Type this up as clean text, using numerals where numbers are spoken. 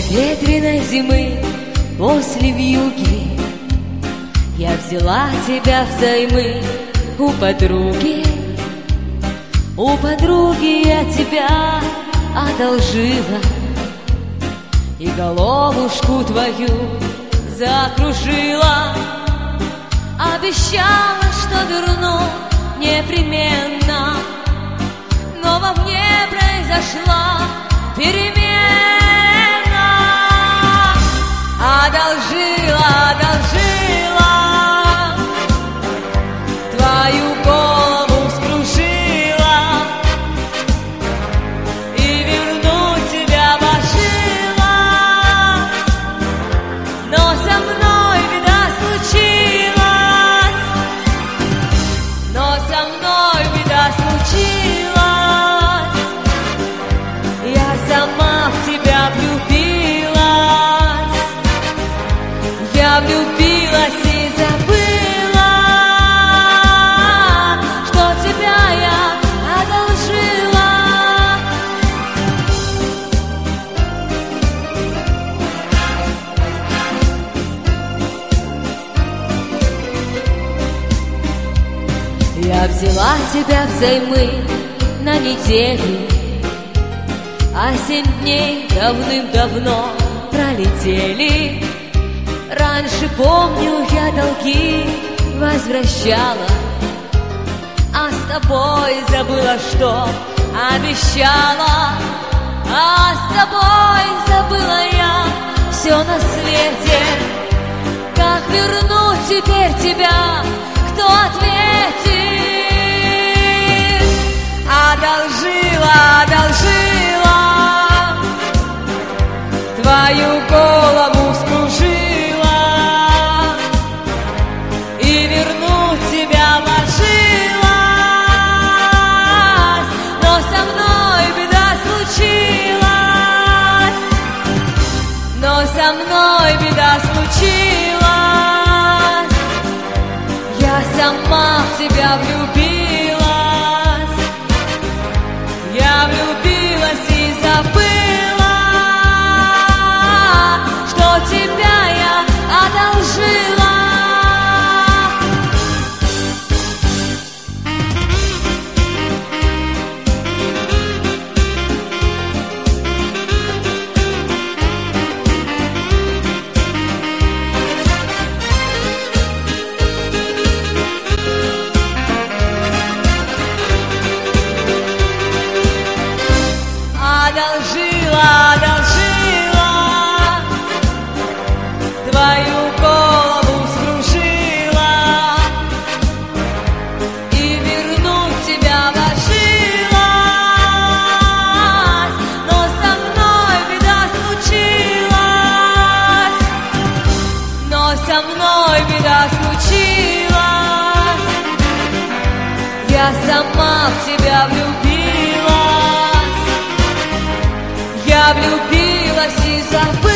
ветреной зимы, после вьюги я взяла тебя взаймы у подруги. У подруги я тебя одолжила и головушку твою закружила. Обещала, что верну непременно, но во мне произошла перемена. Одолжила твою голову, скружила и вернуть тебя вошила. Но со мной беда случилась, я сама в тебя влюбилась. Я влюбилась и забыла, что тебя я одолжила. Я взяла тебя взаймы на неделю, а 7 дней давным-давно пролетели. Раньше, помню, я долги возвращала, а с тобой забыла, что обещала. А с тобой забыла я все на свете. Как вернуть теперь тебя, кто ответит? Одолжила твою голову, скружила и вернуть тебя вложилась. Но со мной беда случилась, я сама в тебя влюбилась. Я влюбилась и забыла, что тебя я одолжила. Одолжила твою голову, скружила и вернуть тебя вложилась. Но со мной беда случилась, я сама в тебя влюбилась. Я влюбилась и забыла,